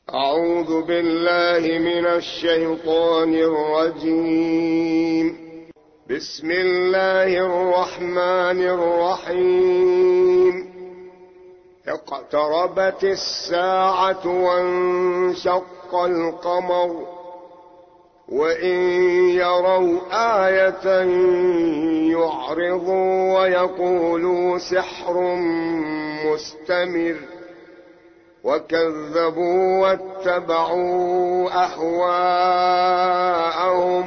أعوذ بالله من الشيطان الرجيم. بسم الله الرحمن الرحيم. اقتربت الساعة وانشق القمر وإن يروا آية يعرضوا ويقولوا سحر مستمر وكذبوا واتبعوا أهواءهم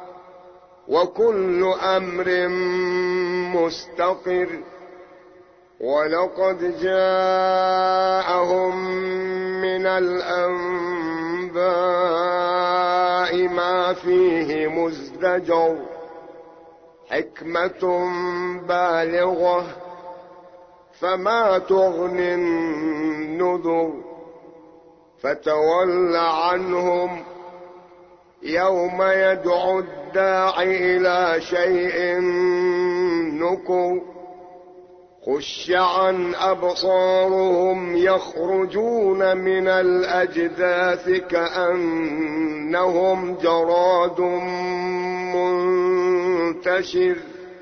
وكل أمر مستقر. ولقد جاءهم من الأنباء ما فيه مزدجر حكمة بالغة فما تغني النذر. فتول عنهم يوم يدعو الداع إلى شيء نكر. خش عن أبصارهم يخرجون من الأجداث كأنهم جراد منتشر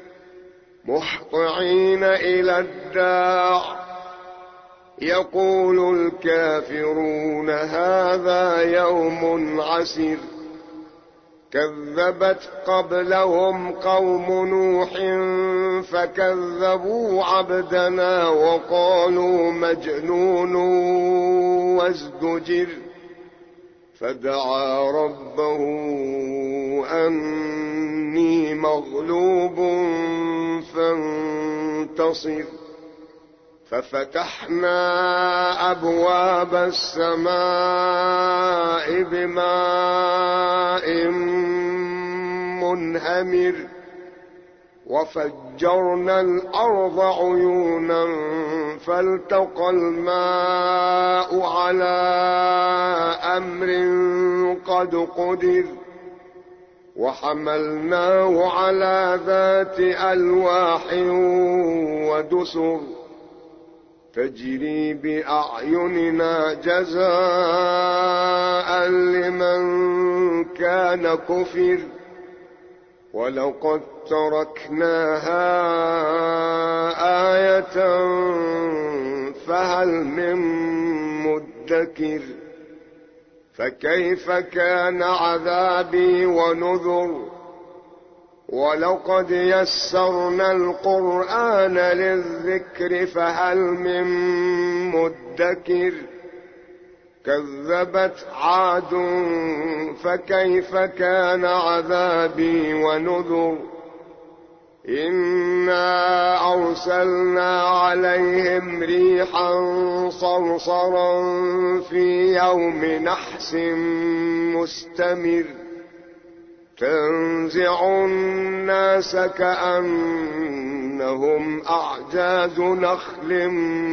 مهطعين إلى الداع يقول الكافرون هذا يوم عسر. كذبت قبلهم قوم نوح فكذبوا عبدنا وقالوا مجنون وازدجر. فدعا ربه أني مغلوب فانتصر. ففتحنا أبواب السماء بماء منهمر وفجرنا الأرض عيونا فالتقى الماء على أمر قد قدر. وحملناه على ذات ألواح ودسر تجري بأعيننا جزاء لمن كان كفر. ولقد تركناها آية فهل من مدكر. فكيف كان عذابي ونذر. ولقد يسرنا القرآن للذكر فهل من مدكر. كذبت عاد فكيف كان عذابي ونذر. إنا أرسلنا عليهم ريحا صرصرا في يوم نحس مستمر تنزع الناس كأنهم أعجاز نخل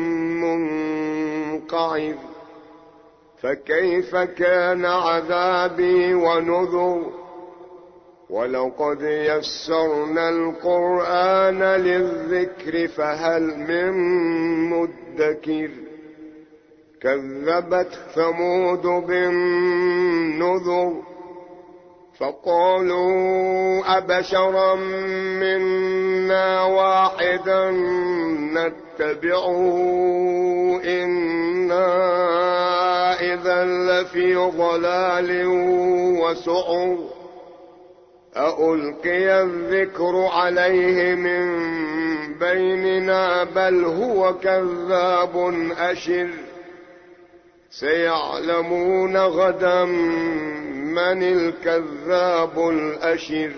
منقعر. فكيف كان عذابي ونذر. ولقد يسرنا القرآن للذكر فهل من مدكر. كذبت ثمود بالنذر فقالوا أبشرا منا واحدا نتبعه إنا إذا لفي ضلال وسعر. أألقي الذكر عليه من بيننا بل هو كذاب أشر. سيعلمون غدا من الكذاب الأشر.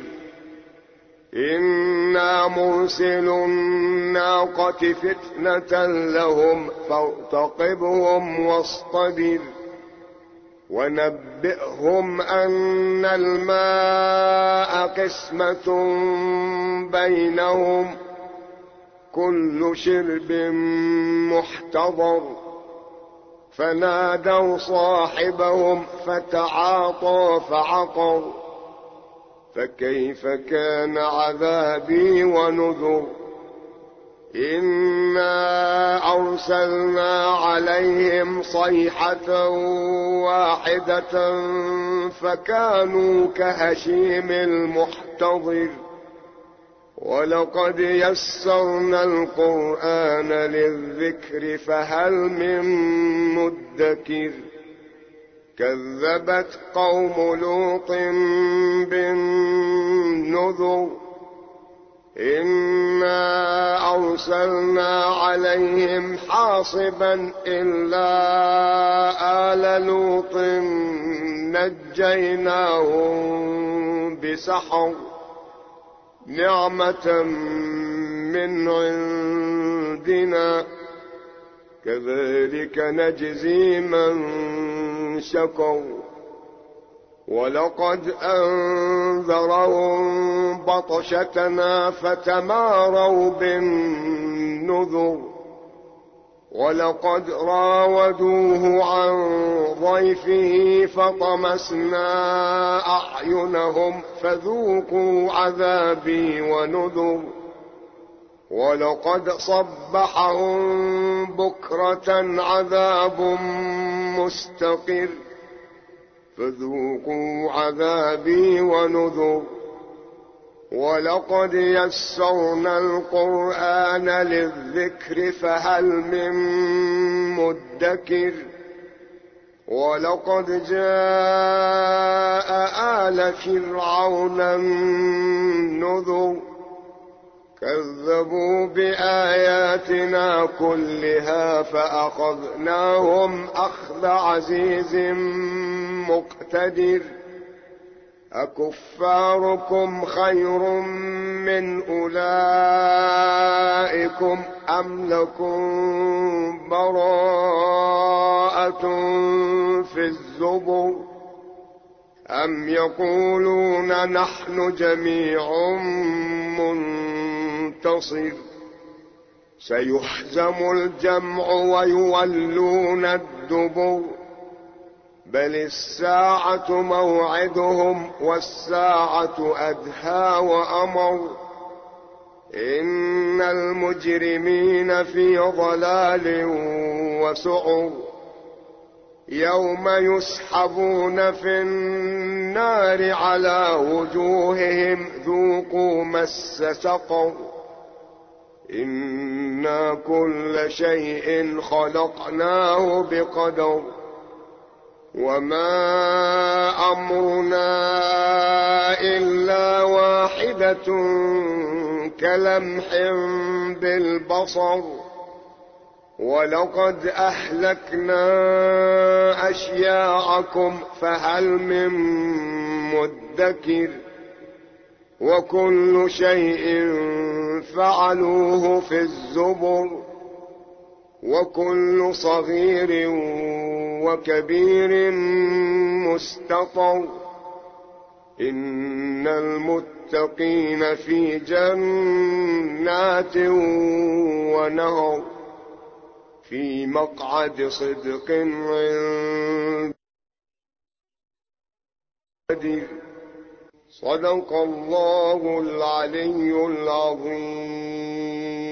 إنا مرسل الناقة فتنة لهم فارتقبهم واصطبر. ونبئهم أن الماء قسمة بينهم كل شرب محتضر. فنادوا صاحبهم فتعاطى فعقر. فكيف كان عذابي ونذر. إنا أرسلنا عليهم صيحة واحدة فكانوا كهشيم المحتضر ولقد يسرنا القرآن للذكر فهل من مدكر كذبت قوم لوط بالنذر إنا أرسلنا عليهم حاصبا إلا آل لوط نجيناهم بسحر نعمة من عندنا كذلك نجزي من شكر ولقد أنذرهم بطشتنا فتماروا بالنذر ولقد راودوه عن ضيفه فطمسنا أعينهم فذوقوا عذابي ونذر ولقد صبحهم بكرة عذاب مستقر فذوقوا عذابي ونذر ولقد يسرنا القرآن للذكر فهل من مدكر ولقد جاء آل فرعون النذر كذبوا بآياتنا كلها فأخذناهم أخذ عزيز مقتدر أكفاركم خير من أولئكم أم لكم براءة في الزبر أم يقولون نحن جميع منتصر سيهزم الجمع ويولون الدبر بل الساعة موعدهم والساعة أدهى وأمر إن المجرمين في ضلال وسعر يوم يسحبون في النار على وجوههم ذوقوا مس سقر إنا كل شيء خلقناه بقدر وما أمرنا إلا واحدة كلمح بالبصر ولقد أهلكنا أشياعكم فهل من مدكر وكل شيء فعلوه في الزبر وكل صغير وكبير مستطر إن المتقين في جنات ونهر في مقعد صدق عند صدق الله العلي العظيم.